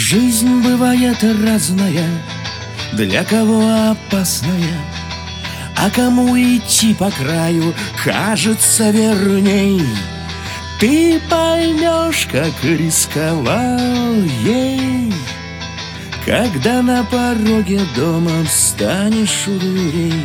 Жизнь бывает разная, для кого опасная, а кому идти по краю кажется верней. Ты поймешь, как рисковал ей, когда на пороге дома встанешь у дверей.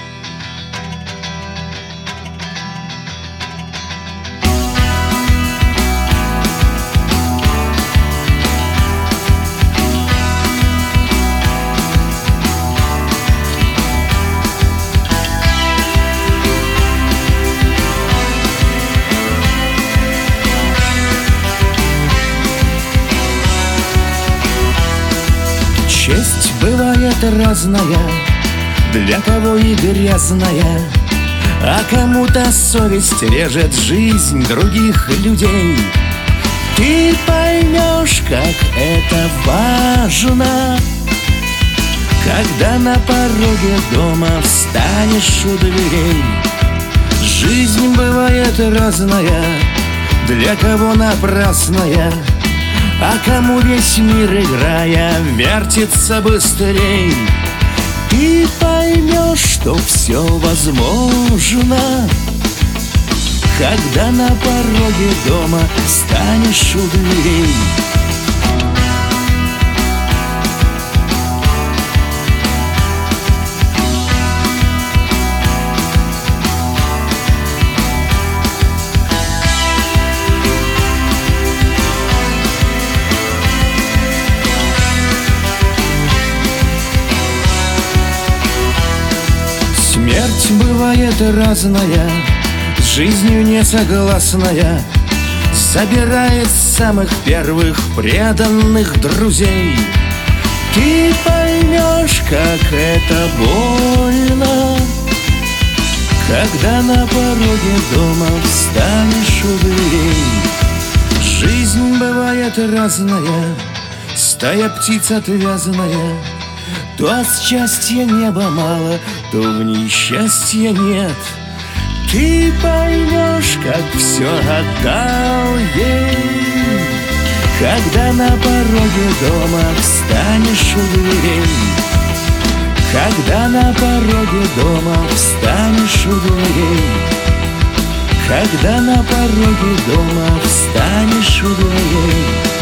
Честь бывает разная, для кого и грязная, а кому-то совесть режет жизнь других людей. Ты поймешь, как это важно, когда на пороге дома встанешь у дверей. Жизнь бывает разная, для кого напрасная, а кому весь мир, играя, вертится быстрей. Ты поймешь, что все возможно, когда на пороге дома встанешь у дверей. Смерть бывает разная, с жизнью несогласная, собирает самых первых преданных друзей. Ты поймешь, как это больно, когда на пороге дома встанешь у дверей. Жизнь бывает разная, стая птиц отвязная, то от счастья неба мало, то в ней счастья нет. Ты поймешь, как все отдал ей, когда на пороге дома встанешь у дверей. Когда на пороге дома встанешь у дверей. Когда на пороге дома встанешь у дверей.